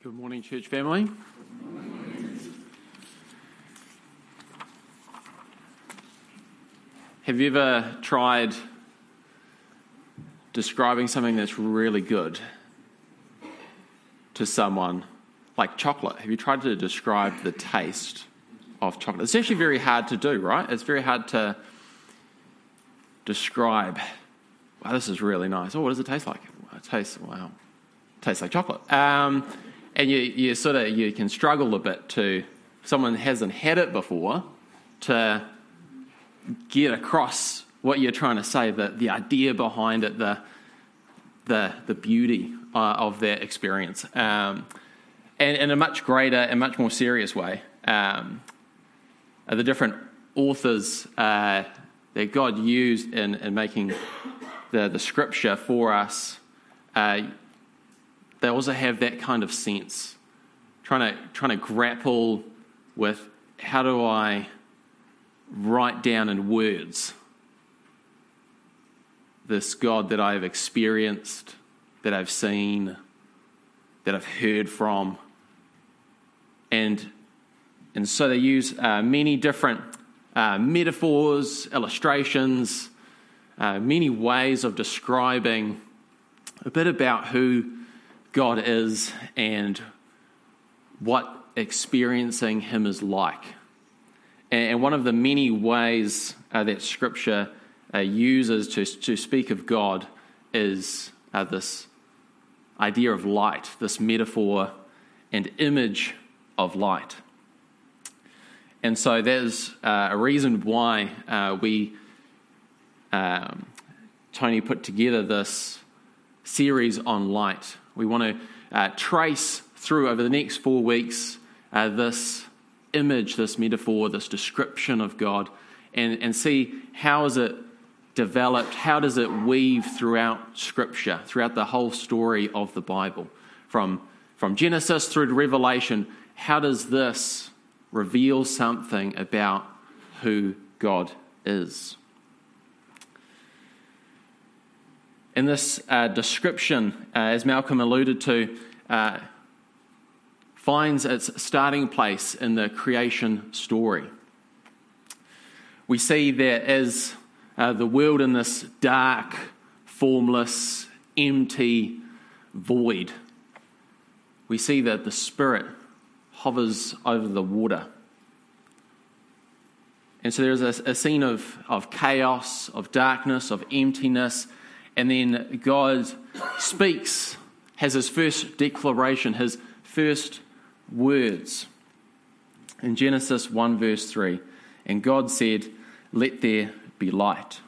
Good morning, church family. Have you ever tried describing something that's really good to someone, like chocolate? Have you tried to describe the taste of chocolate? It's actually very hard to do, right? It's very hard to describe, wow, this is really nice. Oh, what does it taste like? It tastes like chocolate. And you can struggle a bit to, if someone hasn't had it before, to get across what you're trying to say, the idea behind it, the beauty of that experience. And in a much greater and much more serious way, the different authors that God used in making the scripture for us, they also have that kind of sense, trying to grapple with how do I write down in words this God that I've experienced, that I've seen, that I've heard from. And so they use many different metaphors, illustrations, many ways of describing a bit about who God is and what experiencing Him is like. And one of the many ways that Scripture uses to speak of God is this idea of light, this metaphor and image of light. And so there's a reason why Tony put together this series on light. We want to trace through over the next 4 weeks this image, this metaphor, this description of God, and see how is it developed, how does it weave throughout Scripture, throughout the whole story of the Bible. From Genesis through to Revelation, how does this reveal something about who God is? And this description, as Malcolm alluded to, finds its starting place in the creation story. We see that as the world in this dark, formless, empty void, we see that the Spirit hovers over the water. And so there's a scene of chaos, of darkness, of emptiness. And then God speaks, has his first declaration, his first words. In Genesis 1 verse 3, and God said, "Let there be light."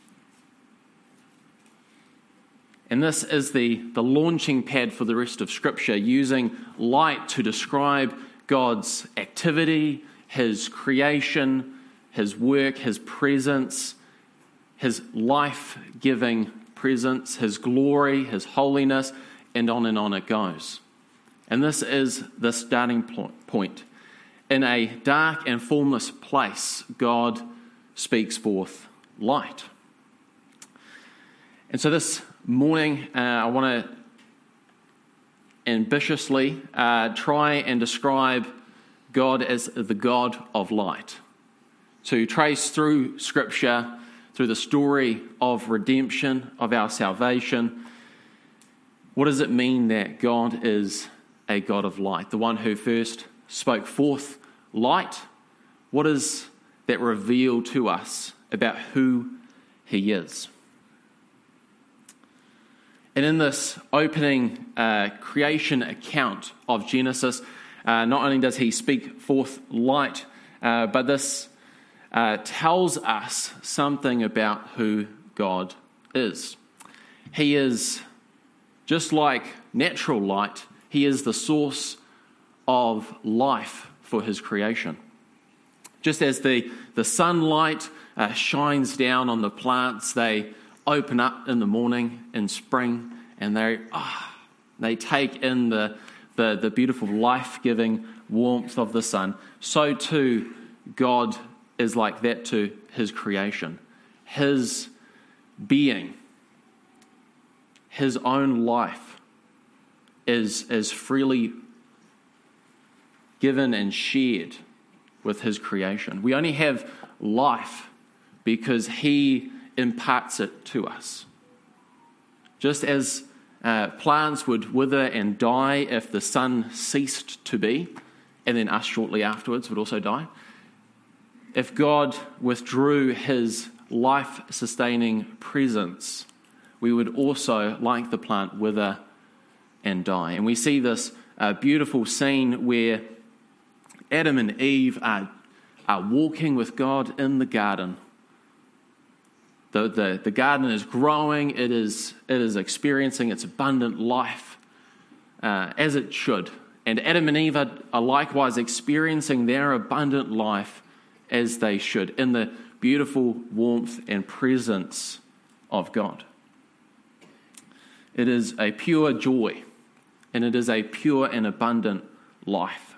And this is the launching pad for the rest of Scripture, using light to describe God's activity, his creation, his work, his presence, his life-giving presence, his glory, his holiness, and on it goes. And this is the starting point. In a dark and formless place, God speaks forth light. And so this morning, I want to ambitiously try and describe God as the God of light. To trace through Scripture, through the story of redemption, of our salvation, what does it mean that God is a God of light? The one who first spoke forth light. What does that reveal to us about who He is? And in this opening creation account of Genesis, not only does He speak forth light, but this tells us something about who God is. He is, just like natural light, He is the source of life for His creation. Just as the sunlight shines down on the plants, they open up in the morning in spring, and they take in the beautiful life-giving warmth of the sun. So too, God is like that to His creation. His being, His own life is freely given and shared with his creation. We only have life because he imparts it to us. Just as plants would wither and die if the sun ceased to be, and then us shortly afterwards would also die, if God withdrew his life-sustaining presence, we would also, like the plant, wither and die. And we see this beautiful scene where Adam and Eve are walking with God in the garden. The garden is growing, it is experiencing its abundant life, as it should. And Adam and Eve are likewise experiencing their abundant life as they should, in the beautiful warmth and presence of God. It is a pure joy, and it is a pure and abundant life.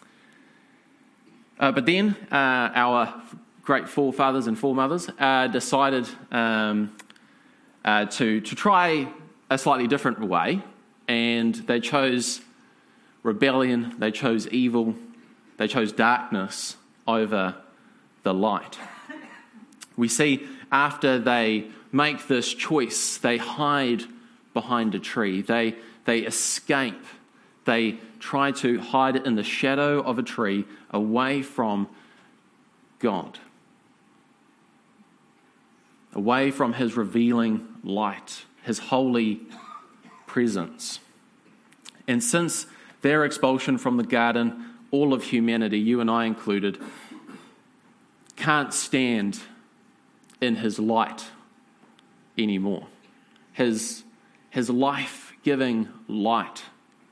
But then our great forefathers and foremothers decided to try a slightly different way, and they chose rebellion, they chose evil, they chose darkness over the light. We see after they make this choice, they hide behind a tree. They escape. They try to hide in the shadow of a tree away from God, away from his revealing light, his holy presence. And since their expulsion from the garden, all of humanity, you and I included, can't stand in his light anymore. His life-giving light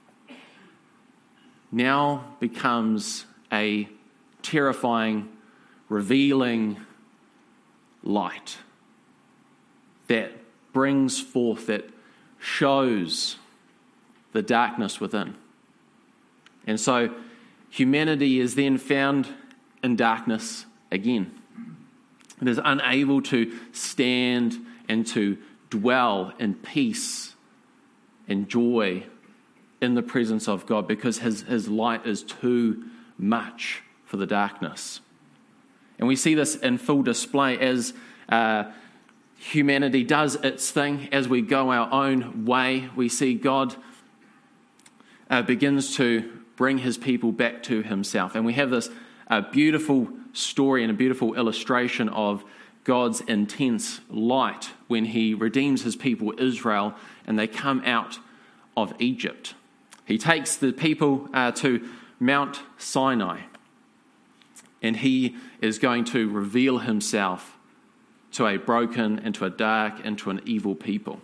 now becomes a terrifying, revealing light that brings forth, that shows the darkness within. And so humanity is then found in darkness again. It is unable to stand and to dwell in peace and joy in the presence of God because his light is too much for the darkness. And we see this in full display as humanity does its thing, as we go our own way. We see God begins to bring his people back to himself. And we have this beautiful story and a beautiful illustration of God's intense light when he redeems his people Israel and they come out of Egypt. He takes the people to Mount Sinai, and he is going to reveal himself to a broken and to a dark and to an evil people.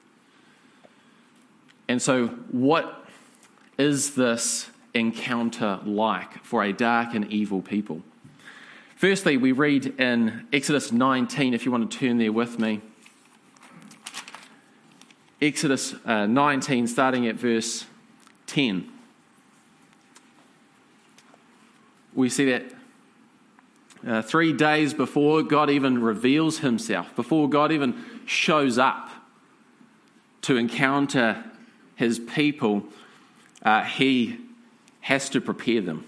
And so what is this encounter like for a dark and evil people? Firstly, we read in Exodus 19, if you want to turn there with me. Exodus 19, starting at verse 10. We see that 3 days before God even reveals himself, before God even shows up to encounter his people, he has to prepare them.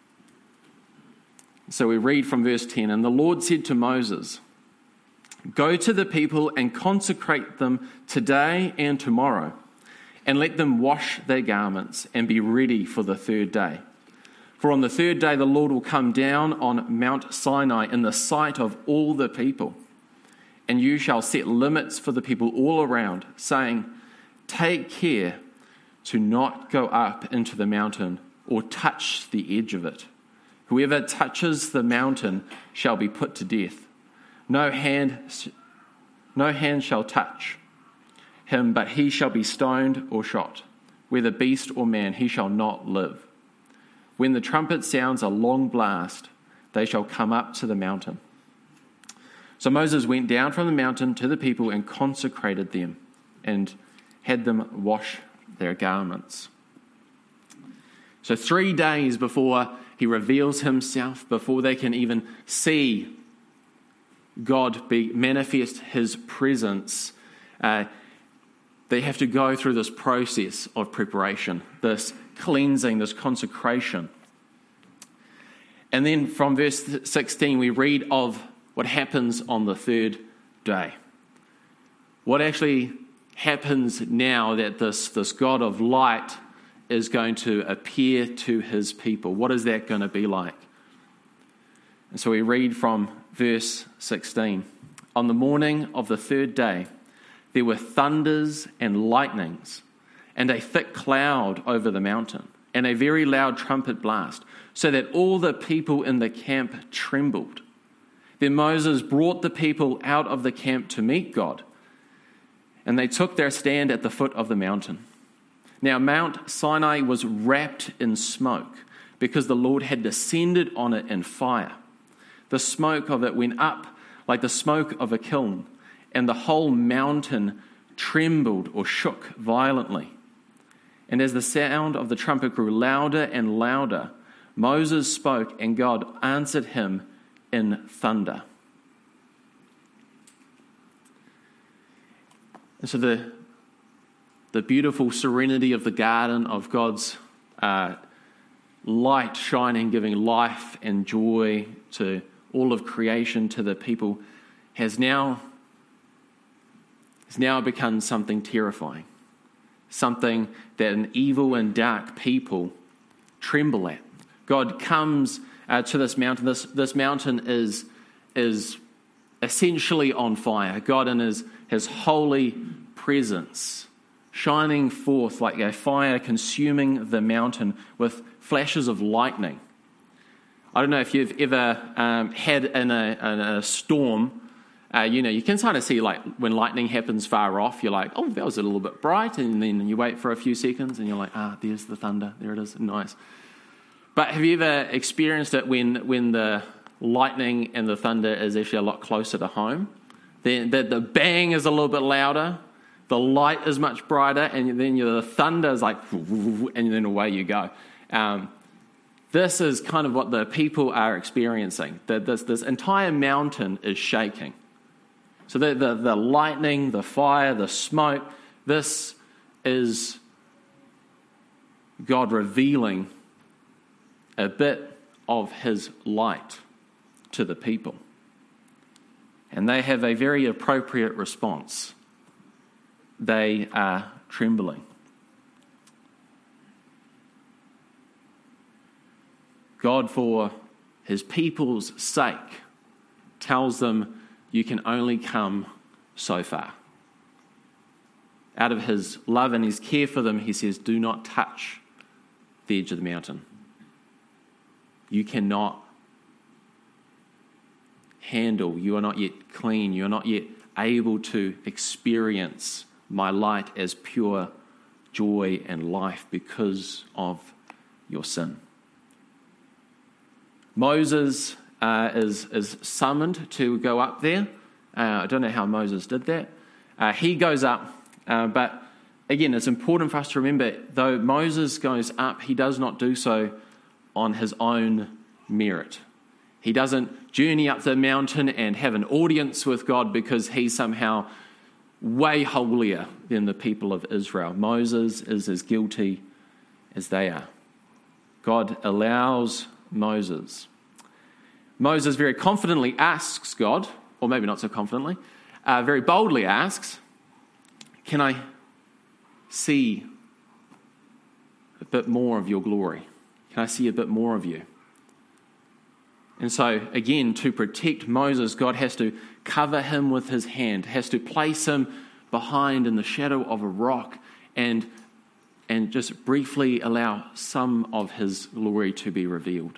So we read from verse 10, "And the Lord said to Moses, 'Go to the people and consecrate them today and tomorrow, and let them wash their garments and be ready for the third day. For on the third day the Lord will come down on Mount Sinai in the sight of all the people. And you shall set limits for the people all around, saying, take care to not go up into the mountain or touch the edge of it. Whoever touches the mountain shall be put to death. No hand shall touch him, but he shall be stoned or shot. Whether beast or man, he shall not live. When the trumpet sounds a long blast, they shall come up to the mountain.' So Moses went down from the mountain to the people and consecrated them and had them wash their garments." So 3 days before he reveals himself, before they can even see God manifest his presence, they have to go through this process of preparation, this cleansing, this consecration. And then from verse 16, we read of what happens on the third day. What actually happens now that this God of light is going to appear to his people? What is that going to be like? And so we read from verse 16. On the morning of the third day, there were thunders and lightnings, and a thick cloud over the mountain, and a very loud trumpet blast, so that all the people in the camp trembled. Then Moses brought the people out of the camp to meet God, and they took their stand at the foot of the mountain. Now Mount Sinai was wrapped in smoke, because the Lord had descended on it in fire. The smoke of it went up like the smoke of a kiln, and the whole mountain trembled or shook violently. And as the sound of the trumpet grew louder and louder, Moses spoke, and God answered him in thunder. And so the beautiful serenity of the garden, of God's light shining, giving life and joy to all of creation, to the people, has now become something terrifying, something that an evil and dark people tremble at. God comes to this mountain. This mountain is essentially on fire. God in his holy presence, shining forth like a fire, consuming the mountain with flashes of lightning. I don't know if you've ever had in a storm. You can kind of see, like, when lightning happens far off, you're like, oh, that was a little bit bright, and then you wait for a few seconds, and you're like, there's the thunder, there it is, nice. But have you ever experienced it when the lightning and the thunder is actually a lot closer to home? The bang is a little bit louder, the light is much brighter, and then the thunder is like, and then away you go. This is kind of what the people are experiencing. This entire mountain is shaking. So the lightning, the fire, the smoke, this is God revealing a bit of his light to the people. And they have a very appropriate response. They are trembling. God, for his people's sake, tells them, you can only come so far. Out of his love and his care for them, he says, do not touch the edge of the mountain. You cannot handle, you are not yet clean, you are not yet able to experience my light as pure joy and life because of your sin. Moses is summoned to go up there. I don't know how Moses did that. He goes up, but again, it's important for us to remember, though Moses goes up, he does not do so on his own merit. He doesn't journey up the mountain and have an audience with God because he's somehow way holier than the people of Israel. Moses is as guilty as they are. God allows Moses. Moses very confidently asks God, or maybe not so confidently, very boldly asks, can I see a bit more of your glory? Can I see a bit more of you? And so, again, to protect Moses, God has to cover him with his hand, has to place him behind in the shadow of a rock and just briefly allow some of his glory to be revealed.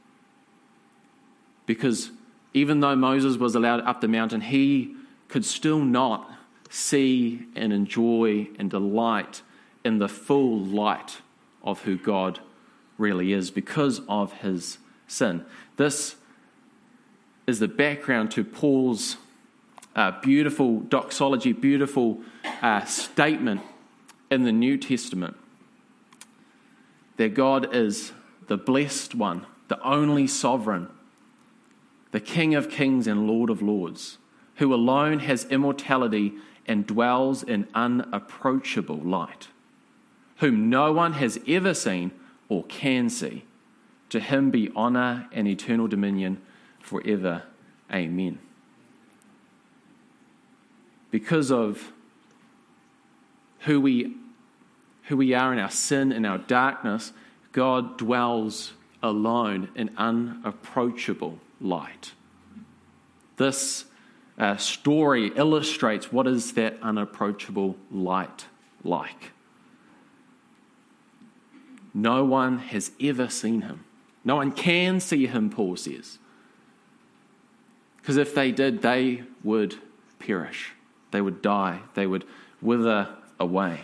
Because even though Moses was allowed up the mountain, he could still not see and enjoy and delight in the full light of who God really is because of his sin. This is the background to Paul's beautiful doxology, beautiful statement in the New Testament that God is the blessed one, the only sovereign, the King of kings and Lord of lords, who alone has immortality and dwells in unapproachable light, whom no one has ever seen or can see. To him be honor and eternal dominion forever. Amen. Because of who we are in our sin and our darkness, God dwells alone in unapproachable light. This story illustrates what is that unapproachable light like. No one has ever seen him. No one can see him, Paul says. Because if they did, they would perish. They would die. They would wither away.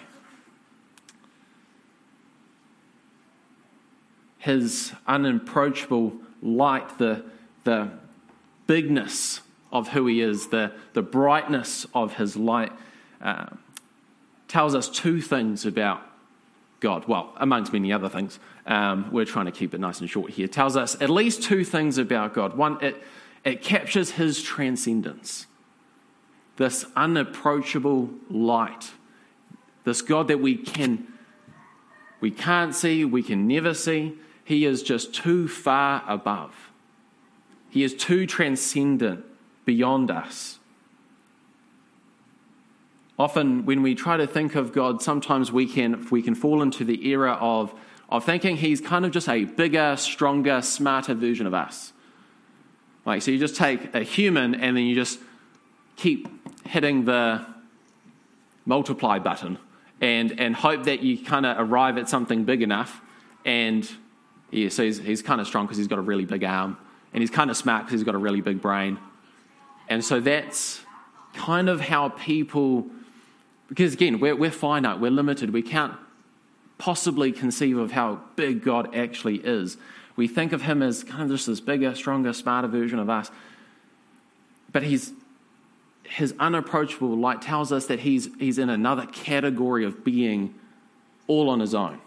His unapproachable light, the bigness of who he is, the brightness of his light, tells us two things about God. Well, amongst many other things. We're trying to keep it nice and short here. It tells us at least two things about God. One, it captures his transcendence. This unapproachable light. This God that we can't see, we can never see. He is just too far above. He is too transcendent beyond us. Often when we try to think of God, sometimes we can fall into the era of thinking he's kind of just a bigger, stronger, smarter version of us. Like, so you just take a human and then you just keep hitting the multiply button and hope that you kind of arrive at something big enough. And yeah, so he's kind of strong because he's got a really big arm, and he's kind of smart because he's got a really big brain. And so that's kind of how people, because again, we're finite, we're limited, we can't possibly conceive of how big God actually is. We think of him as kind of just this bigger, stronger, smarter version of us. But his unapproachable light tells us that he's in another category of being all on his own.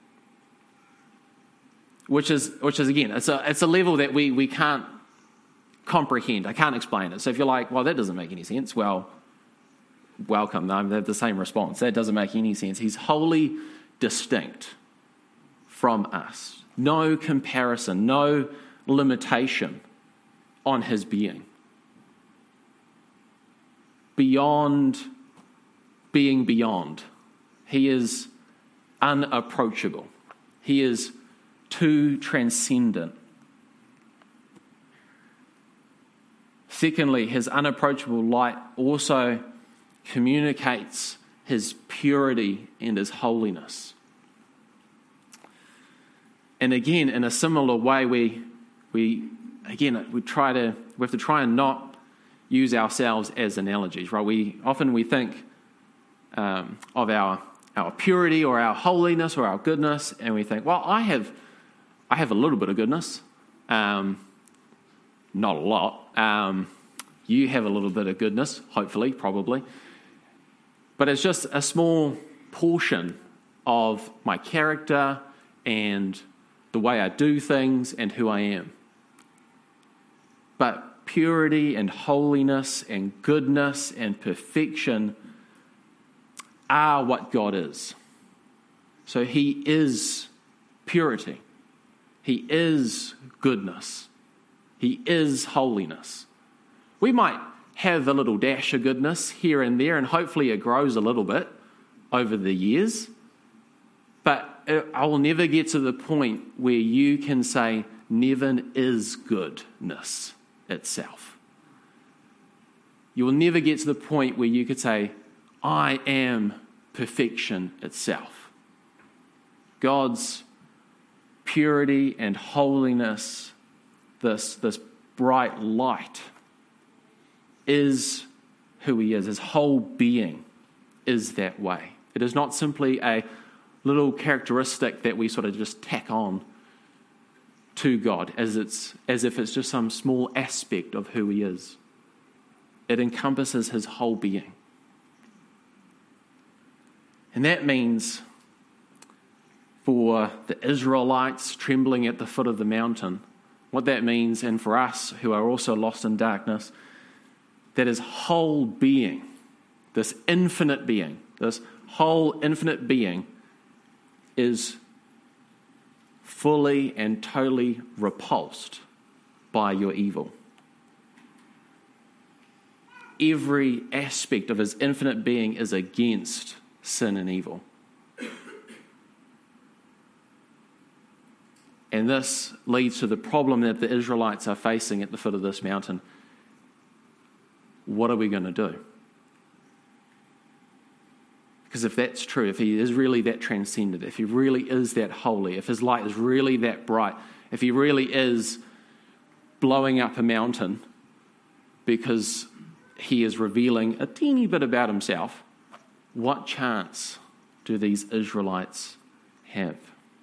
Which is again, it's a level that we can't comprehend. I can't explain it. So if you're like, well, that doesn't make any sense, well, welcome. They have the same response. That doesn't make any sense. He's wholly distinct from us. No comparison, no limitation on his being. Beyond being beyond. He is unapproachable. He is too transcendent. Secondly, his unapproachable light also communicates his purity and his holiness. And again, in a similar way, we have to try and not use ourselves as analogies, right? We think of our purity or our holiness or our goodness, and we think, well, I have a little bit of goodness, not a lot. You have a little bit of goodness, hopefully, probably. But it's just a small portion of my character and the way I do things and who I am. But purity and holiness and goodness and perfection are what God is. So he is purity. He is goodness. He is holiness. We might have a little dash of goodness here and there, and hopefully it grows a little bit over the years. But I will never get to the point where you can say Nevin is goodness itself. You will never get to the point where you could say, I am perfection itself. God's purity and holiness, this bright light, is who he is. His whole being is that way. It is not simply a little characteristic that we sort of just tack on to God as if it's just some small aspect of who he is. It encompasses his whole being. And that means for the Israelites trembling at the foot of the mountain, what that means, and for us who are also lost in darkness, that his whole being, this infinite being, this whole infinite being is fully and totally repulsed by your evil. Every aspect of his infinite being is against sin and evil. And this leads to the problem that the Israelites are facing at the foot of this mountain. What are we going to do? Because if that's true, if he is really that transcendent, if he really is that holy, if his light is really that bright, if he really is blowing up a mountain because he is revealing a teeny bit about himself, what chance do these Israelites have?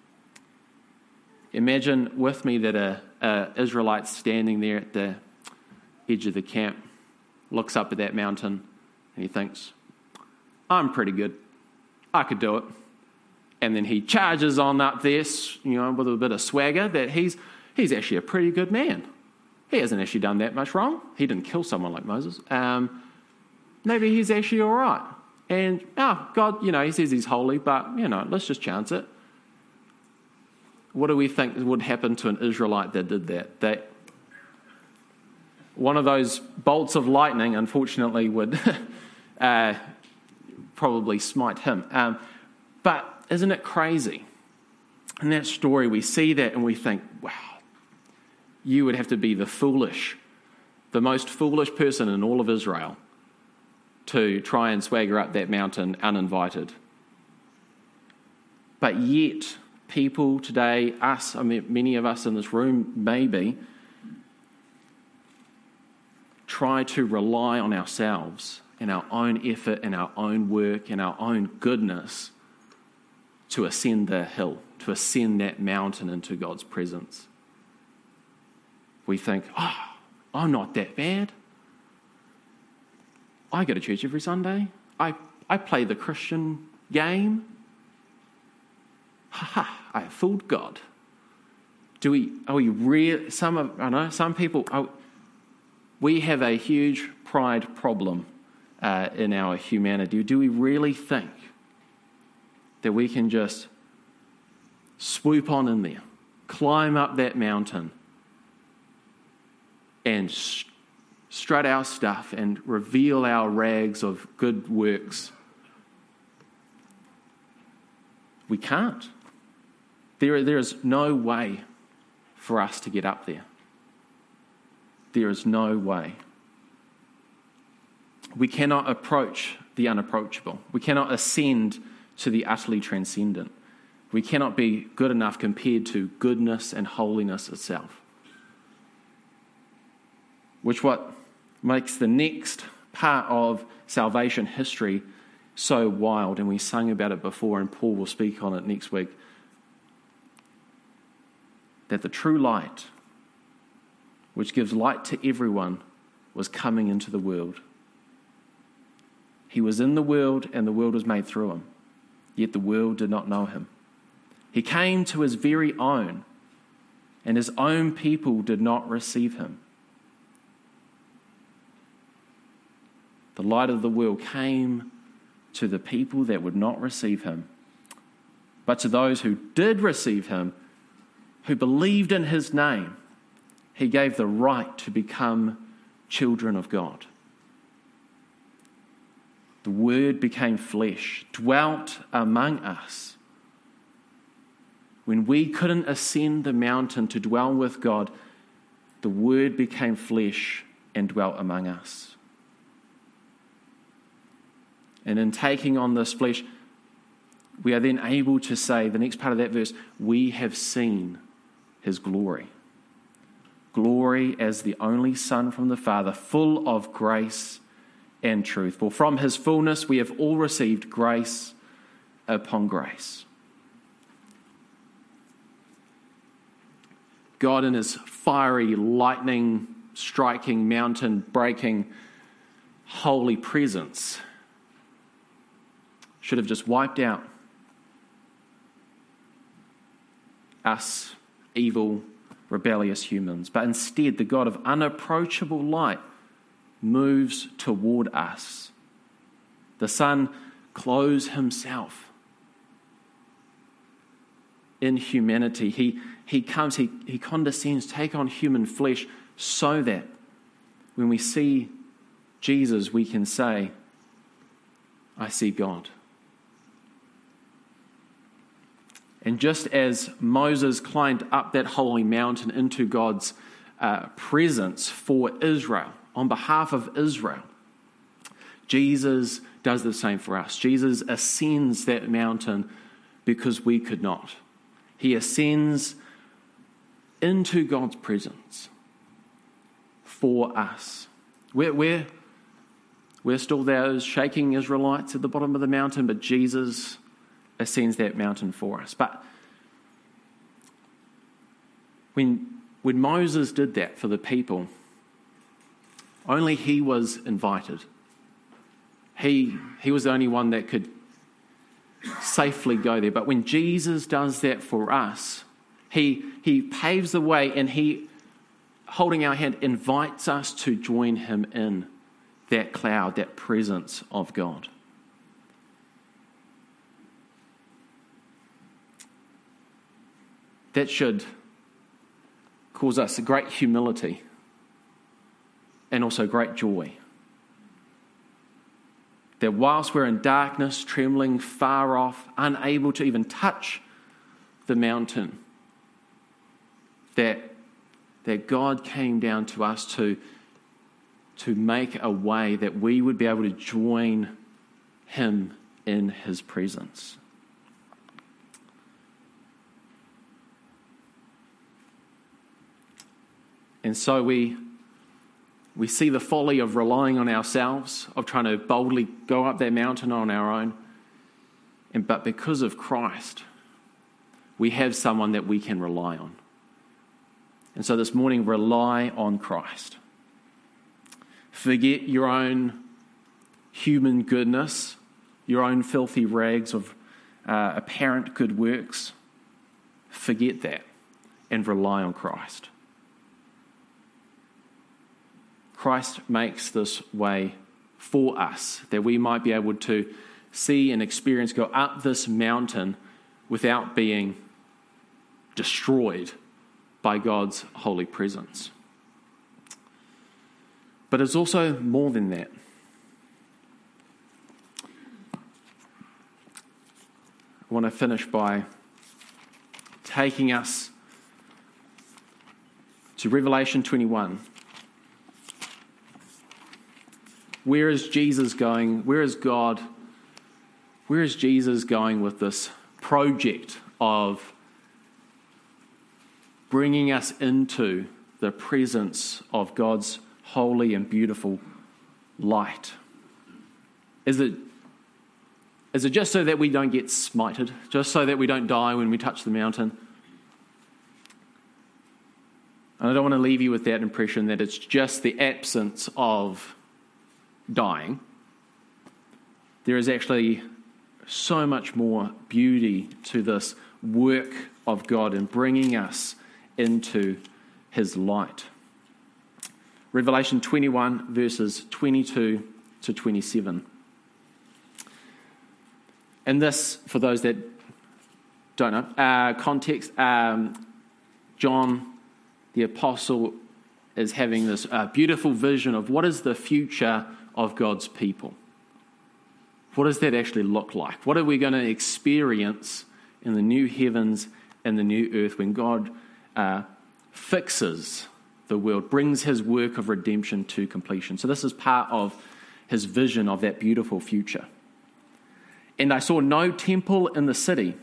Imagine with me that a Israelite standing there at the edge of the camp looks up at that mountain and he thinks, I'm pretty good. I could do it. And then he charges on up there, with a bit of swagger that he's actually a pretty good man. He hasn't actually done that much wrong. He didn't kill someone like Moses. Maybe he's actually all right. And, God, he says he's holy, but, let's just chance it. What do we think would happen to an Israelite that did that? That one of those bolts of lightning, unfortunately, would probably smite him. But isn't it crazy? In that story, we see that and we think, wow, you would have to be the most foolish person in all of Israel to try and swagger up that mountain uninvited. But yet, people today, many of us in this room maybe, try to rely on ourselves and our own effort and our own work and our own goodness to ascend the hill, to ascend that mountain into God's presence. We think, I'm not that bad. I go to church every Sunday. I play the Christian game. I have fooled God. Some people, we have a huge pride problem in our humanity. Do we really think that we can just swoop on in there, climb up that mountain, and strut our stuff and reveal our rags of good works? We can't. There is no way for us to get up there. There is no way. We cannot approach the unapproachable. We cannot ascend to the utterly transcendent. We cannot be good enough compared to goodness and holiness itself. Which what makes the next part of salvation history so wild, and we sung about it before, and Paul will speak on it next week, that the true light, which gives light to everyone, was coming into the world. He was in the world, and the world was made through him, yet the world did not know him. He came to his very own, and his own people did not receive him. The light of the world came to the people that would not receive him, but to those who did receive him, who believed in his name, he gave the right to become children of God. The Word became flesh, dwelt among us. When we couldn't ascend the mountain to dwell with God, the Word became flesh and dwelt among us. And in taking on this flesh, we are then able to say, the next part of that verse, we have seen his glory. Glory as the only Son from the Father, full of grace and truth. For from his fullness we have all received grace upon grace. God in his fiery, lightning striking, mountain breaking, holy presence should have just wiped out us evil, rebellious humans. But instead, the God of unapproachable light moves toward us. The Son clothes himself in humanity. He comes, he condescends, take on human flesh, so that when we see Jesus, we can say, I see God. And just as Moses climbed up that holy mountain into God's presence for Israel, on behalf of Israel, Jesus does the same for us. Jesus ascends that mountain because we could not. He ascends into God's presence for us. We're still those shaking Israelites at the bottom of the mountain, but Jesus ascends that mountain for us. But when Moses did that for the people, only he was invited. He was the only one that could safely go there. But when Jesus does that for us, he paves the way, and he, holding our hand, invites us to join him in that cloud, that presence of God. That should cause us a great humility and also great joy. That whilst we're in darkness, trembling, far off, unable to even touch the mountain, that God came down to us to make a way that we would be able to join him in his presence. And so we see the folly of relying on ourselves, of trying to boldly go up that mountain on our own. But because of Christ, we have someone that we can rely on. And so this morning, rely on Christ. Forget your own human goodness, your own filthy rags of apparent good works. Forget that and rely on Christ. Christ makes this way for us, that we might be able to see and experience, go up this mountain without being destroyed by God's holy presence. But it's also more than that. I want to finish by taking us to Revelation 21. Where is Jesus going? Where is God? Where is Jesus going with this project of bringing us into the presence of God's holy and beautiful light? Is it just so that we don't get smited? Just so that we don't die when we touch the mountain? And I don't want to leave you with that impression that it's just the absence of dying. There is actually so much more beauty to this work of God in bringing us into his light. Revelation 21 verses 22 to 27. And this, for those that don't know, context, John the Apostle is having this beautiful vision of what is the future of God's people. What does that actually look like? What are we going to experience in the new heavens and the new earth when God fixes the world, brings his work of redemption to completion? So this is part of his vision of that beautiful future. And I saw no temple in the city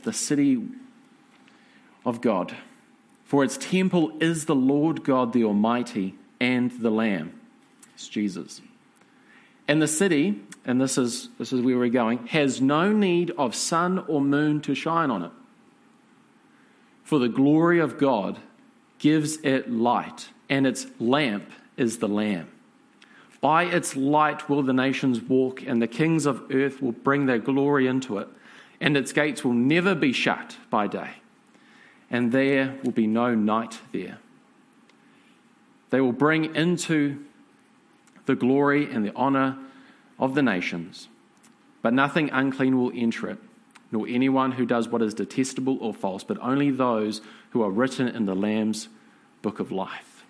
of God, for its temple is the Lord God the Almighty and the Lamb. It's Jesus. And the city, and this is where we're going, has no need of sun or moon to shine on it. For the glory of God gives it light, and its lamp is the Lamb. By its light will the nations walk, and the kings of earth will bring their glory into it, and its gates will never be shut by day, and there will be no night there. They will bring into the glory and the honor of the nations, but nothing unclean will enter it, nor anyone who does what is detestable or false, but only those who are written in the Lamb's book of life.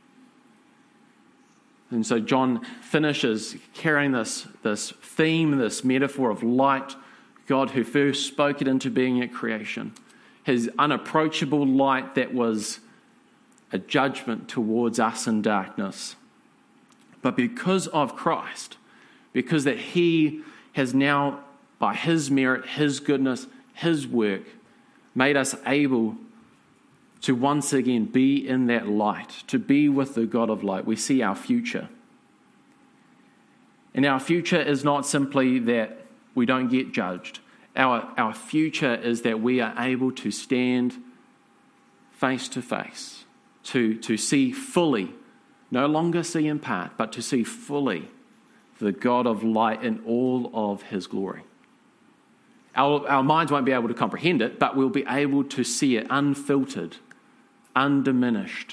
And so John finishes carrying this theme, this metaphor of light, God who first spoke it into being at creation, his unapproachable light that was a judgment towards us in darkness. But because of Christ, because that he has now, by his merit, his goodness, his work, made us able to once again be in that light, to be with the God of light, we see our future. And our future is not simply that we don't get judged. Our future is that we are able to stand face to face, to see fully, no longer see in part, but to see fully the God of light in all of his glory. Our minds won't be able to comprehend it, but we'll be able to see it unfiltered, undiminished,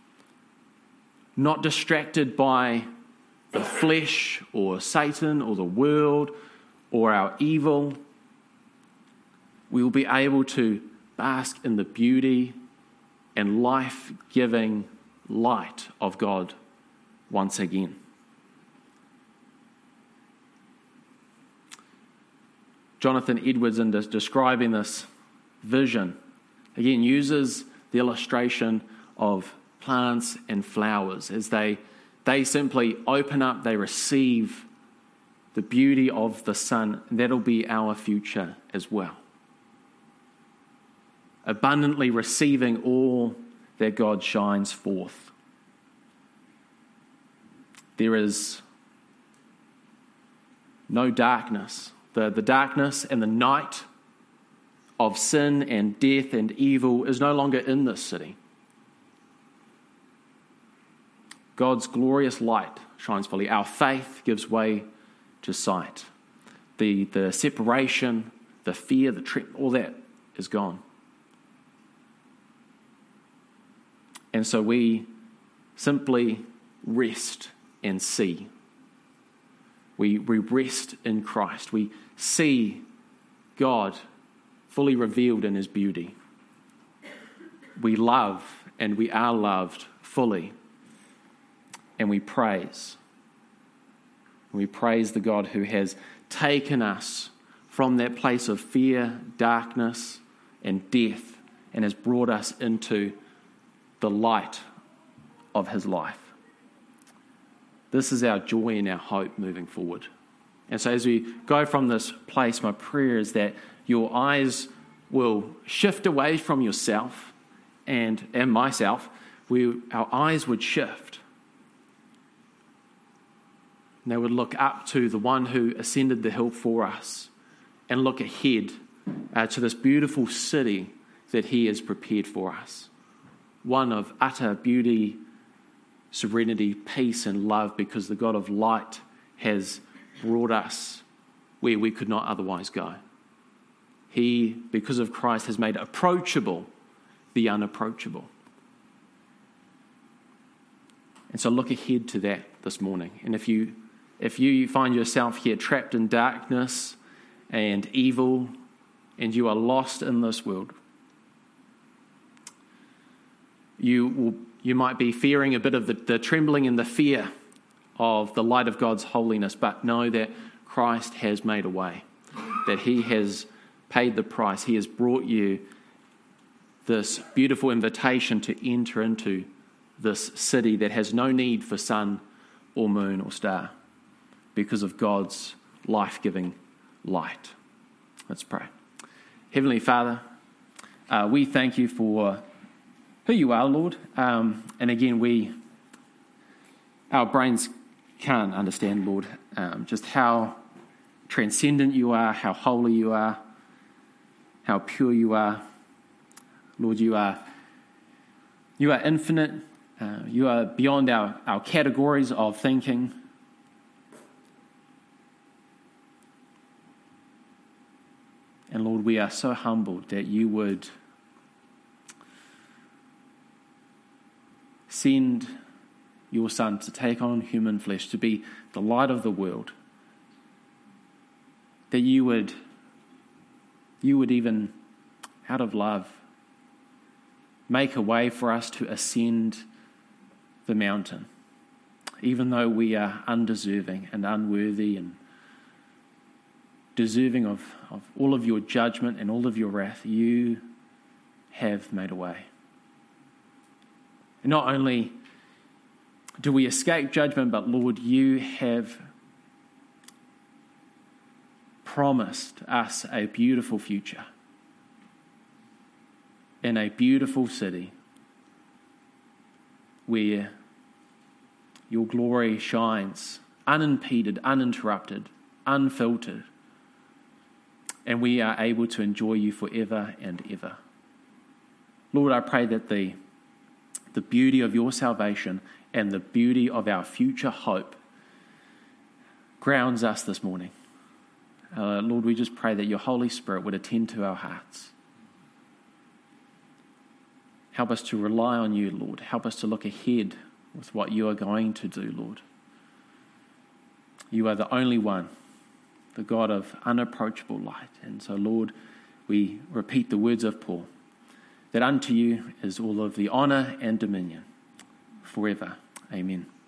not distracted by the flesh or Satan or the world or our evil. We will be able to bask in the beauty and life-giving light of God once again. Jonathan Edwards, in describing this vision, again uses the illustration of plants and flowers as they simply open up, they receive the beauty of the sun. That'll be our future as well. Abundantly receiving all that God shines forth. There is no darkness. The darkness and the night of sin and death and evil is no longer in this city. God's glorious light shines fully. Our faith gives way to sight. The separation, the fear, all that is gone. And so we simply rest and see. We rest in Christ. We see God fully revealed in his beauty. We love and we are loved fully. And we praise. We praise the God who has taken us from that place of fear, darkness, and death and has brought us into the light of his life. This is our joy and our hope moving forward. And so as we go from this place, my prayer is that your eyes will shift away from yourself and myself. Our eyes would shift. And they would look up to the one who ascended the hill for us and look ahead to this beautiful city that he has prepared for us. One of utter beauty, serenity, peace, and love, because the God of light has brought us where we could not otherwise go. He, because of Christ, has made approachable the unapproachable. And so look ahead to that this morning. And if you find yourself here trapped in darkness and evil, and you are lost in this world, you might be fearing a bit of the trembling and the fear of the light of God's holiness, but know that Christ has made a way, that he has paid the price. He has brought you this beautiful invitation to enter into this city that has no need for sun or moon or star because of God's life-giving light. Let's pray. Heavenly Father, we thank you for who you are, Lord. And again, our brains can't understand, Lord, just how transcendent you are, how holy you are, how pure you are. Lord, you are infinite. You are beyond our categories of thinking. And Lord, we are so humbled that you would send your Son to take on human flesh, to be the light of the world, that you would you would even, out of love, make a way for us to ascend the mountain, even though we are undeserving and unworthy and deserving of all of your judgment and all of your wrath. You have made a way. And not only do we escape judgment, but Lord, you have promised us a beautiful future in a beautiful city where your glory shines unimpeded, uninterrupted, unfiltered, and we are able to enjoy you forever and ever. Lord, I pray that the beauty of your salvation and the beauty of our future hope grounds us this morning. Lord, we just pray that your Holy Spirit would attend to our hearts. Help us to rely on you, Lord. Help us to look ahead with what you are going to do, Lord. You are the only one, the God of unapproachable light. And so, Lord, we repeat the words of Paul, that unto you is all of the honor and dominion forever. Amen.